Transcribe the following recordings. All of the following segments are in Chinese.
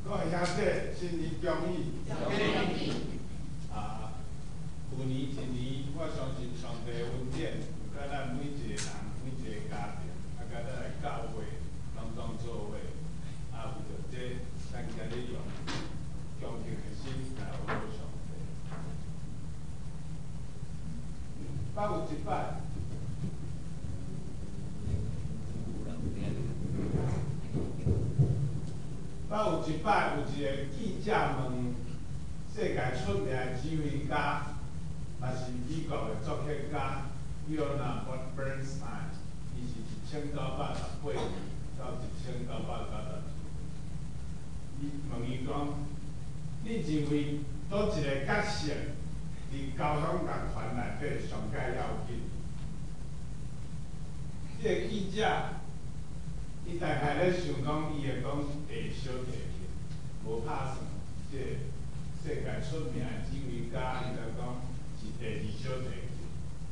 各位兄弟，新年恭喜！啊，旧年一年，我相信上帝恩典，甲咱每一个人、每一个家庭，甲咱来教会，拢当做伙，有着这，咱今日用恭敬的心来服务上帝。百有一摆。有一摆，有一个记者问世界出名的指挥家，也是美国的作曲家 Leonard Bernstein， 伊是1918年到1990年。伊问伊讲：你认为倒一个角色伫交响乐团内底上介要紧？这个记者。伊大概咧想讲，伊会讲地小提琴，无拍算。即世界出名的指挥家，伊就讲是第二小提琴。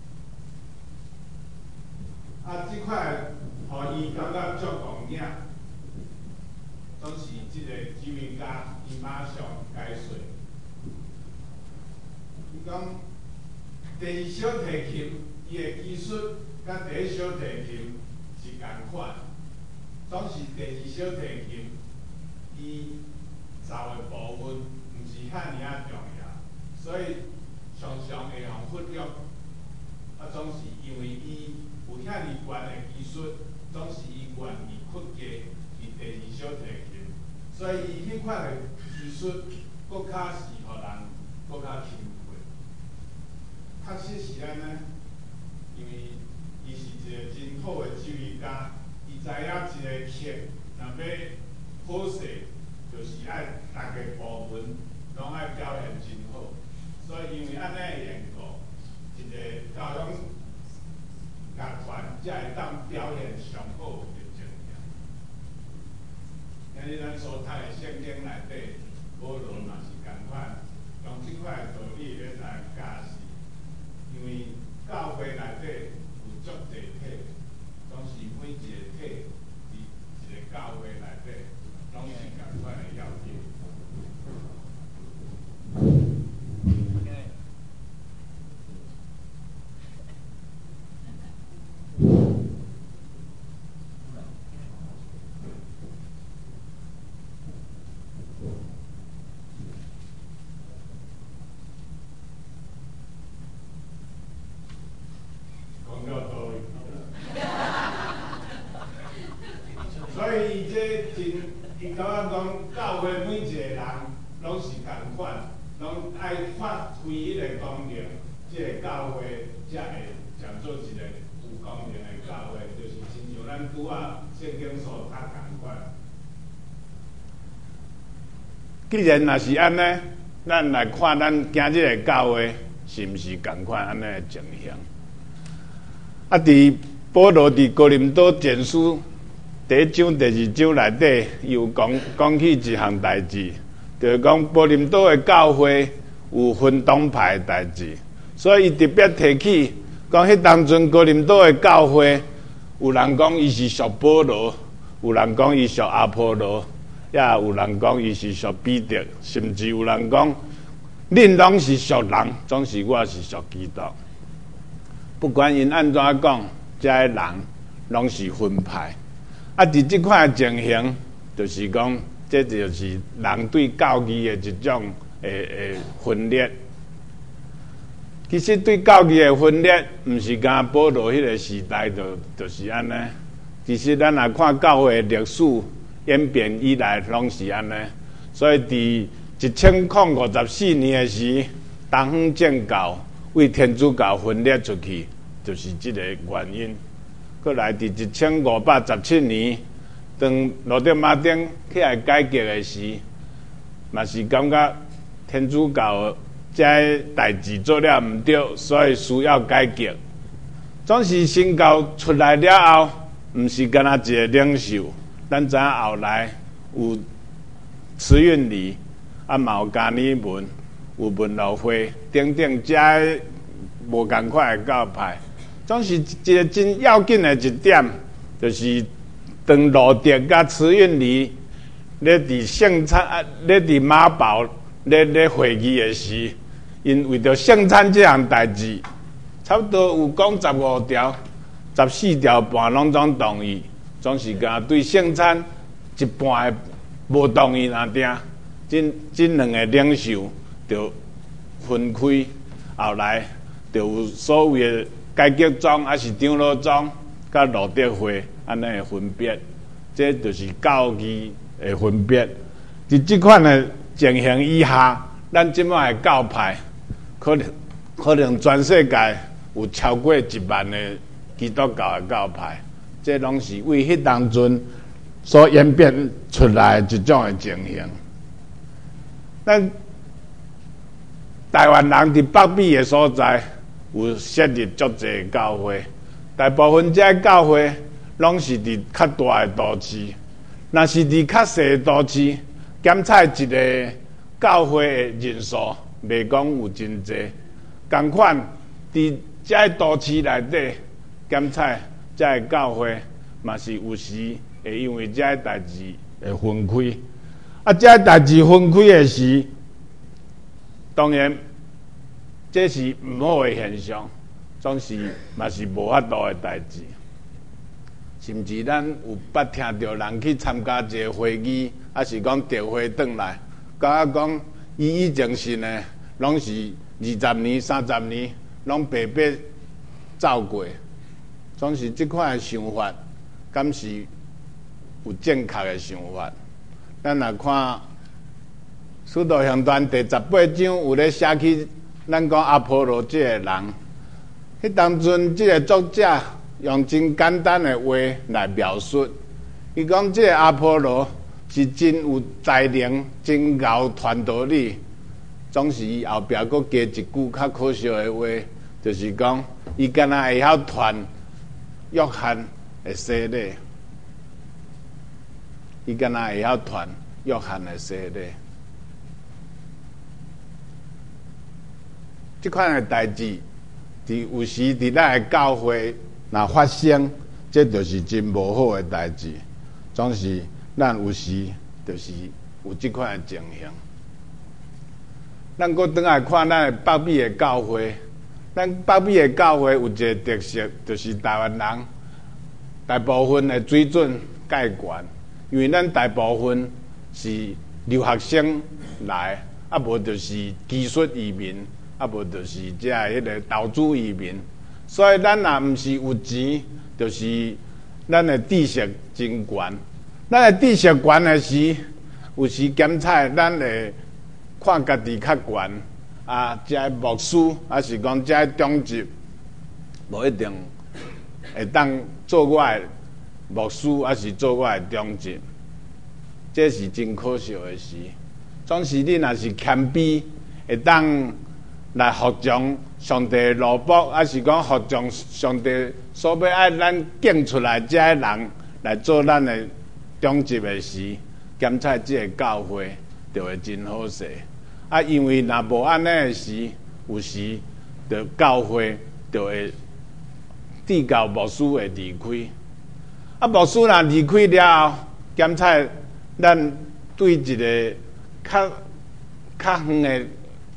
即块，互伊感觉足公领，总是即个指挥家，伊马上解说。伊讲第二小提琴，伊的技术甲第一小提琴是共款。总是第二小提琴，伊奏的部分毋是遐尔重要，所以常常会互忽略。总是因为伊有遐尔悬的技术，总是伊愿意屈家伫第二小提琴，所以伊迄款的技术，搁较是互人搁较钦佩。确实是安尼，因为伊是一个真好的指挥家。伊知影一个曲若要好势，就是爱逐个部分拢爱表现真好。所以因为安尼的缘故，一个交响乐团才会当表现上好的情形。今日咱所读的圣经内底，保罗嘛是共款，用即块道理咧来教示，因为教会内底有足侪体。拢是每一个体，伫一个教会内底，拢是共款的要紧。讲到道理。所以这真，伊感觉讲，教会每一个人拢是共款，拢爱发挥迄个功能，即个教会才会讲做一个有功能的教会，就是亲像咱拄仔圣经所读共款。既然若是安尼，咱来看咱今日的教会是毋是共款安尼的情形？伫保罗伫哥林多前书。第1章、第2章内底，伊有讲起一项代志，就是讲哥林多的教会有分党派的代志，所以伊特别提起，讲迄当阵哥林多的教会，有人讲伊是属保罗，有人讲伊属阿波罗，也有人讲伊是属彼得，甚至有人讲，恁拢是属人，总是我是属基督。不管因安怎讲，这些人拢是分派。伫即款情形，就是讲，这就是人对教义的一种分裂。其实对教义的分裂，毋是讲保罗迄个时代就是安尼。其实咱来看教会的历史演变以来，拢是安尼。所以伫1054年的时，东方正教为天主教分裂出去，就是这个原因。过来伫1517年，当路德马丁起来改革的时，嘛是感觉天主教这代志做了毋对，所以需要改革。总是新教出来了后，毋是干那一个领袖，咱知影后来有慈运礼，嘛有加尼文，有文劳会，等等这无共款的教派。总是一个真要紧的一点，就是当路德甲慈运礼咧伫圣餐，咧伫马堡咧会议的时，因为着圣餐这项代志，差不多有讲15条、14条半拢总同意，总是甲对圣餐一半的无同意那定，这两个领袖就分开，后来就有所谓的改革宗，还是长老宗，甲路德会安尼的分别，这就是教义的分别。伫这款的情形以下，咱即摆的教派可能全世界有超过1万的基督教的教派，这拢是为迄当阵所演变出来的一种的情形。咱台湾人伫北美的所在有设立足侪教会，大部分这教会拢是伫较大的都市。若是伫较细的都市，检采一个教会的人数，袂讲有真侪。同款伫这都市内底检采这教会，嘛是有时会因为这代志会分开。啊，这代志分开的时，当然这是唔好的现象，总是嘛是无法度的代志。甚至咱有捌听到人去参加一个会议，还是讲调会转来，讲伊以前信的，拢是20年、30年，拢白白走过。总是这款的想法，敢是有正确的想法？咱来看《使徒行传》第18章有咧写起，咱讲阿波罗这个人，迄当阵这个作者用真简单的话来描述，伊讲这个阿波罗是真有才能、真够传道理，总是伊后壁佫加一句较可笑的话，就是讲伊敢若会晓传约翰的洗礼，伊敢若会晓传约翰的洗礼。这款的代志，有时伫咱的教会若发生，这就是真无好的代志。总是咱有时就是有这款的情形。咱搁转来看咱的北美的教会，咱北美的教会有一个特色，就是台湾人大部分的水准介悬，因为咱大部分是留学生来，啊无就是技术移民。啊，无就是这迄个投资移民，所以咱若毋是有钱，就是咱的知识真悬。咱的知识悬的时，有时检采咱会看家己较悬啊，这牧师还是讲这中级，无一定会当做我的牧师，还是做我的中级，这是真可笑的事。总是你若是谦卑，会当来服从上帝的路谱，还是讲服从上帝所要爱咱拣出来这些人来做咱的中级的时，检采这个教会就会真好势。啊，因为若无安尼的时，有时就教会就会至教牧师会离开。啊，牧师若离开了后，检采咱对一个较远的。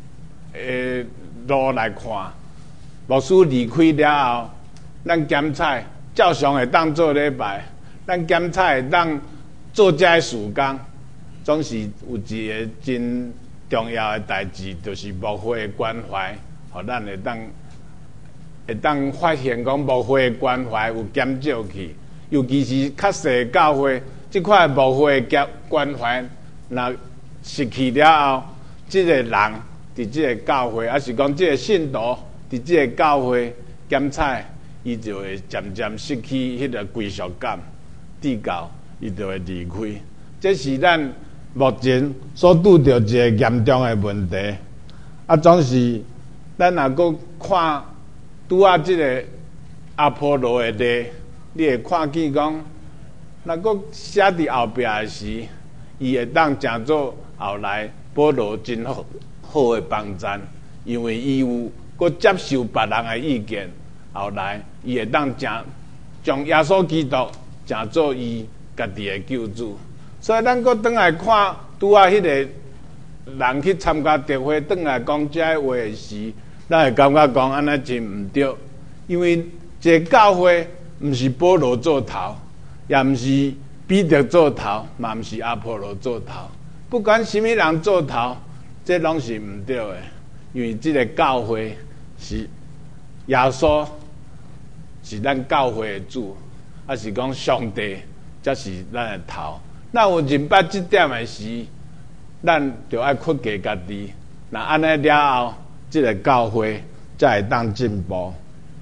路来看，牧师离开了后，咱检采照常会当做礼拜，咱检采会当做这事工，总是有一个真重要的代志，就是牧会的关怀，互咱会当发现讲牧会的关怀有减少去，尤其是较细的教会，这块牧会的关怀若失去了后，这个人。伫这个教会，还是讲这个信徒伫这个教会检采，伊就会渐渐失去迄个归属感，至教伊就会离开。这是咱目前所拄到一个严重的问题。啊，总是咱若搁看拄啊，这个阿波罗的例，你会看见讲，若搁写伫后壁的时，伊会当成做后来保罗真好的帮赞，因为伊有搁接受别人的意见，后来伊会当将耶稣基督当做伊家己的救主， 所以咱搁转来看，拄啊迄个人去参加特会，转来讲这话的时，咱会感觉讲安尼真毋对，因为一个教会毋是保罗做头，也毋是彼得做头，嘛毋是阿波罗做头。不管什么人做头，这拢是毋对的，因为这个教会是耶稣是咱教会的主，还是讲上帝才是咱的头。咱有认捌这点的时，咱就要屈给家己。那安尼了后，这个教会才会当进步。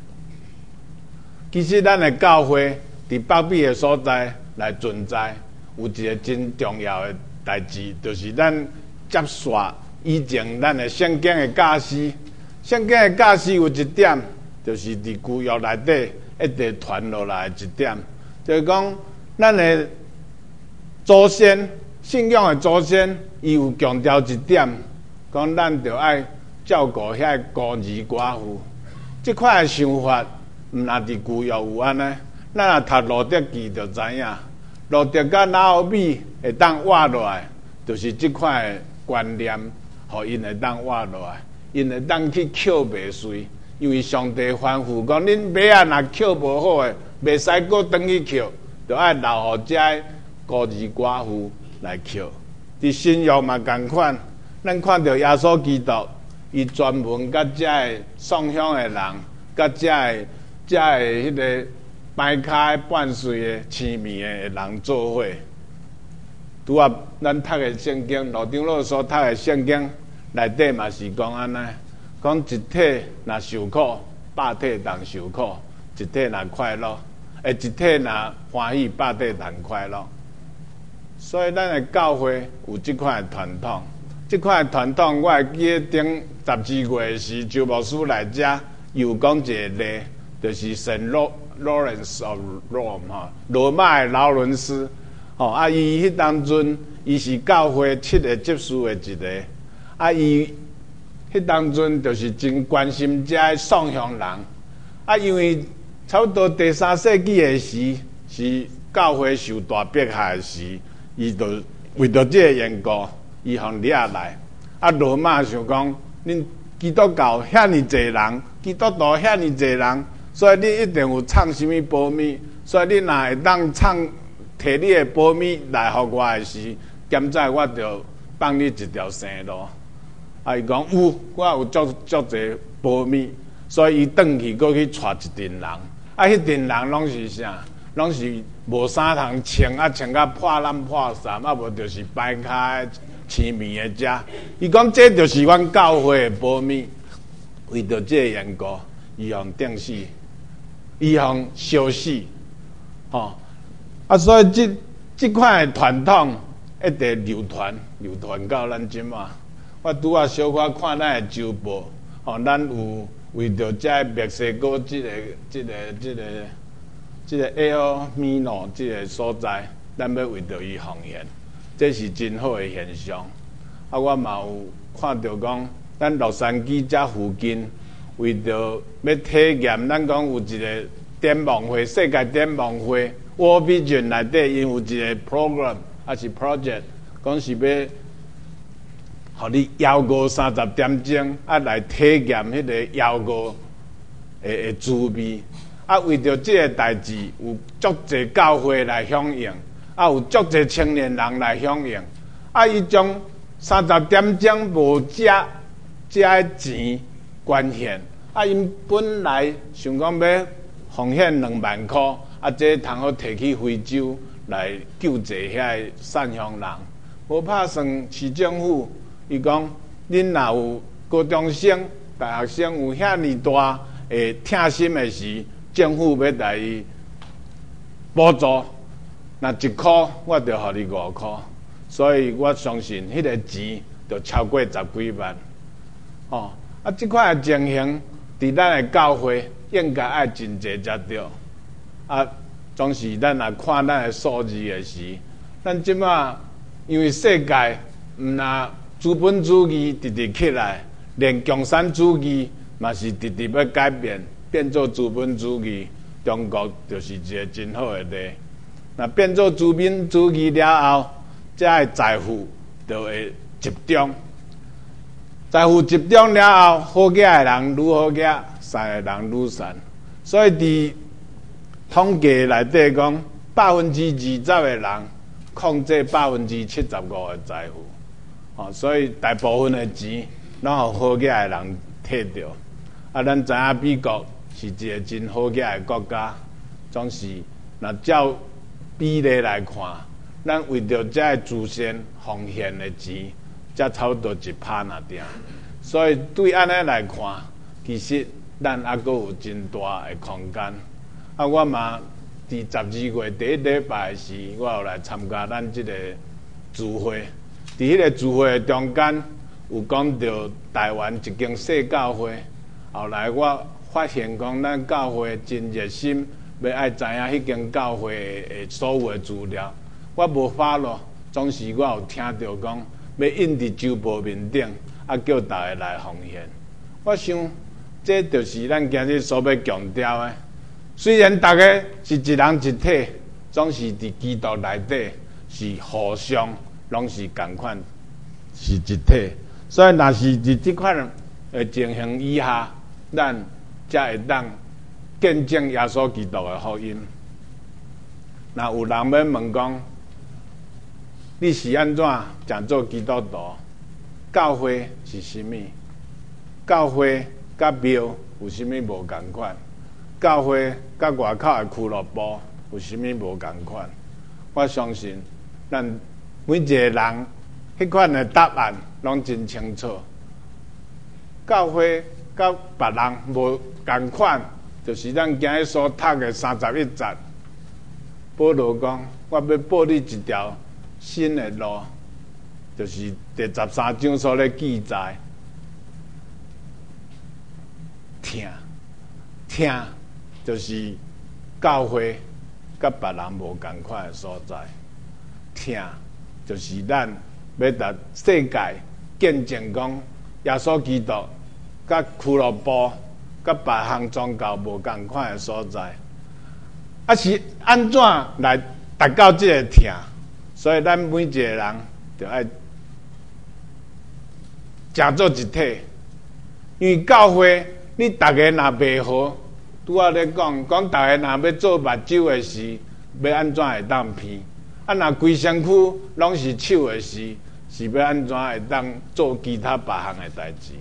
其实咱的教会伫北美的所在来存在，有一个真重要的代志，就是咱接续以前咱的圣经的教师。圣经的教师有一点，就是伫旧约内底一直传落来的一点，就是讲咱的祖先信仰的祖先，伊有强调一点，讲咱着爱照顾遐孤儿寡妇。这块的想法，毋若伫旧约有安尼，咱若读路德记就知影，路德甲拿俄米会当活落来，就是这块的观念，互因会当活落来，因会当去捡麦穗，因为上帝吩咐讲，恁马仔若捡无好诶，袂使搁转去捡，着爱留互遮孤儿寡妇来捡。伫新约嘛共款，咱看到耶稣基督，伊专门甲遮个送香的人，甲遮个迄个摆骹半岁的青面的人做伙。拄啊，咱读的圣经，罗长老所读的圣经内底嘛是讲安尼，讲一体若受苦，百体当受苦；一体若快乐，一体若欢喜，百体当快乐。所以咱的教会有这款的传统，这款的传统，我会记得顶12月时，周牧师来遮，有讲一个例，就是圣Lawrence of Rome 哈，罗马的劳伦斯，伊迄当阵，伊是教会7个执事的一个，伊迄当阵就是真关心遮的送香人，因为差不多第3世纪的时，是教会受大迫害的时。伊就为着这个缘故，伊互掠来。罗马想讲，恁基督教遐尼济人，基督徒遐尼济人，所以你一定有藏什么保密。所以你若会当藏摕你的保密来互我的时，现在我就放你一条生路。伊讲有，我有足侪保密，所以伊转去过去带一群人。迄群人拢是啥？拢是无衫通穿，穿甲破烂破衫，无就是摆骹青面的遮。伊讲这就是阮教会的保密，为着这个缘故，伊互定死，伊互烧死，所以这款的传统一直流传到咱即马。我拄仔小可看咱的周报，咱有为着这墨西哥这个 El Mino 这个所在，咱要为着伊奉献，这是真好的现象。我嘛有看到讲，咱洛杉矶这附近，为着要体验，咱讲有一个展望会，世界展望会 ，World Vision 内底因有一个 program 还是 project， 讲是要，互你邀歌30点钟，来体验迄个邀歌的滋味。为着这个代志，有足侪教会来响应，有足侪青年人来响应。伊将30点钟无遮的钱捐献，因本来想讲要奉献2万块，这通好摕去非洲来救济遐散乡人。无拍算市政府，伊讲恁若有高中生、大学生有遐尼大会疼心的时。政府要来补助，那1块我就互你5块，所以我相信迄个钱就超过10几万。这款的情形，伫咱的教会应该爱真济才对。总是咱若看咱的数字的时，咱即马因为世界毋若资本主义直直起来，连共产主义嘛是直直要改变。变做资本主义，中国就是一个真好的例。那变做资本主义了后， 才会财富就会集中。财富集中了后，好囝的人愈好囝，善的人愈善。所以伫统计内底讲，20%的人控制75%的财富。所以大部分的钱拢互好囝的人摕着。咱知影美国是一个真好囝的国家，总是若照比例来看，咱为着这祖先奉献的钱，才差不多1%那点。所以对安尼来看，其实咱还阁有真大的空间。我嘛伫12月第一礼拜时，我有来参加咱这个聚会。伫迄个聚会中间，有讲到台湾一间小教会。后来我发现讲，咱教会真热心，要爱知影迄间教会的所有的资料。我无follow，总是我有听到讲要印伫周报面顶。叫大家来奉献。我想，这就是咱今日所要强调的。虽然大家是一人一体，总是伫基督内底是互相拢是同款，是一体。所以，若是伫这款的情形以下，咱才会当见证耶稣基督的福音。若有人要问讲，你是安怎讲做基督徒？教会是啥物？教会甲庙有啥物无共款？教会甲外口的俱乐部有啥物无共款？我相信咱每一个人迄款的答案拢真清楚。教会甲别人无共款，就是咱今日所读的31节。保罗讲：“我要报你一条新的路。”就是第13章所咧记载，听，就是教会甲别人无共款的所在。听，就是咱要甲世界见证讲，耶稣基督甲俱乐部甲别项宗教无共款的所在。是安怎来达到这个听？所以咱每一个人就爱成做一体，因为教会你大家若袂好，拄仔咧讲大家若要做目睭的事，要安怎会当偏？若规身躯拢是手的事，是要安怎会当做其他别项的代志？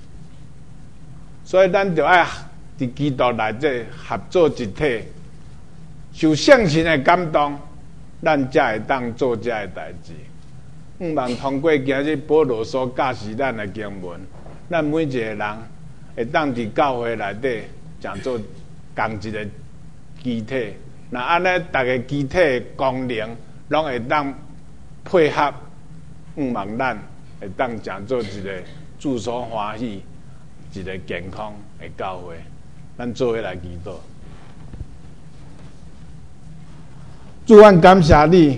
所以咱就爱伫基督内底合作一体，受圣神的感动，咱才会当做这个代志。毋茫通过今日保罗所教示咱的经文，咱每一个人会当伫教会内底讲做同一个机体。那安尼，大家机体的功能拢会当配合，毋茫咱会当讲做一个主所欢喜、一个健康的教会。咱做伙来祈祷。主，阮感谢你。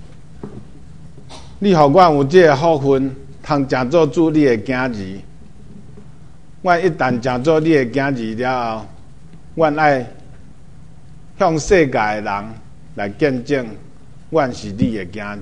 你予阮有这个福分，通成做主你的囝儿。阮一旦成做你的囝儿了后，阮爱向世界的人来见证，阮是你的囝儿。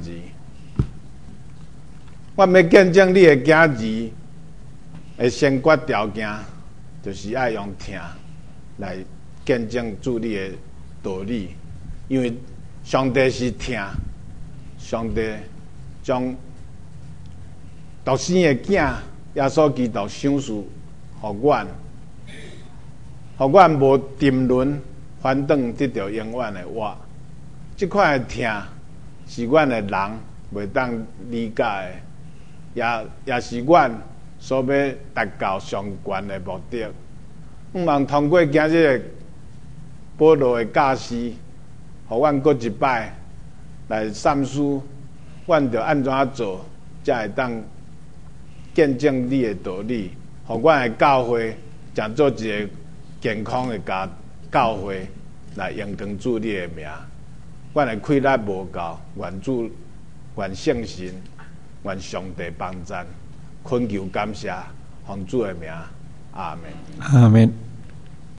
阮要见证你的囝儿的先决条件，就是爱用听来见证主你的道理，因为上帝是听，上帝将独生的囝耶稣基督赏赐予阮，互阮无沉沦，反倒得到永远的活。这款的听是阮的人袂当理解的，也是阮所要达到上悬的目的。毋茫通过今日的保罗的教示，互阮搁一摆来三思，阮着安怎做，才会当见证你的道理，互阮的教会成做一个健康的教会，来荣光主你的名。阮的气力无够，愿主、愿圣神、愿上帝帮赞，恳求感谢，奉主的名，阿门。 阿门。